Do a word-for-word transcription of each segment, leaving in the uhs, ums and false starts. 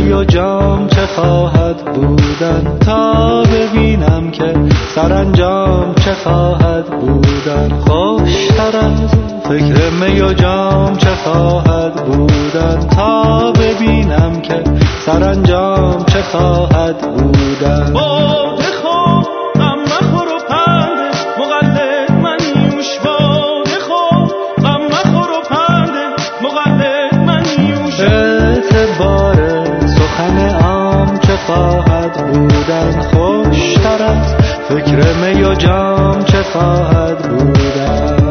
می و جام چه خواهد بودن، تا ببینم که سرانجام چه خواهد بودن. خوشتر از فکر می و جام چه خواهد بودن، تا ببینم که سرانجام چه خواهد بودن. باده خور غم مخور و پنده مقلد من یوش، باده خور غم مخور و پنده مقلد من یوش. اعتبار سخن عام چه خواهد بودن، خوشتر از فکر می و جام چه خواهد بودن.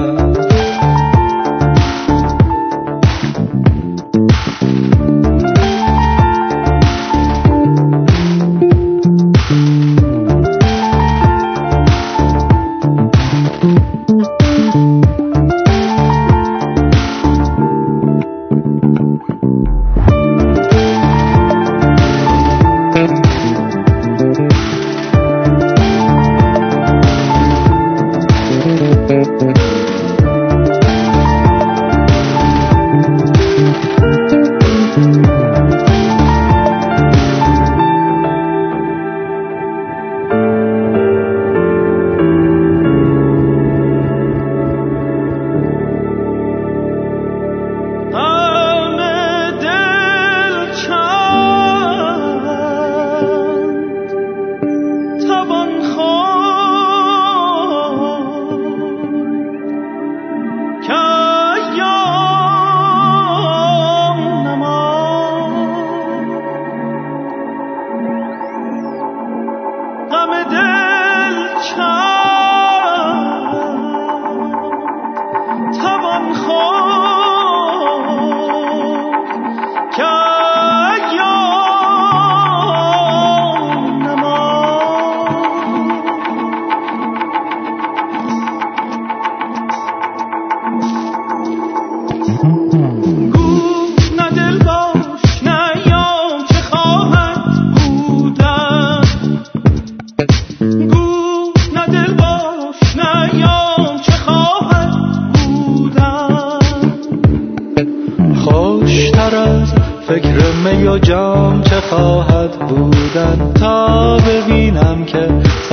فکر می و جام چه خواهد بودن، تا ببینم که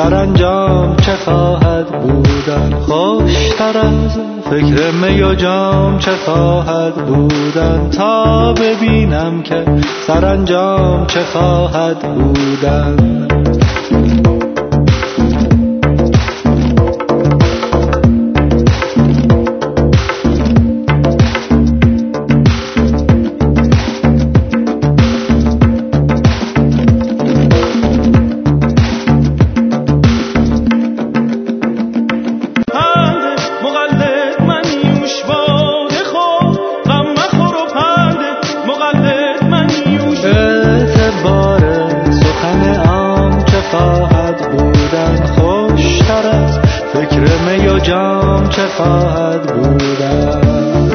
سرانجام چه خواهد بودن. خوشتر از فکر می و جام چه خواهد بودن، تا ببینم که سرانجام چه خواهد بودن. خوشتر از فکر می و جام چه خواهد بودن.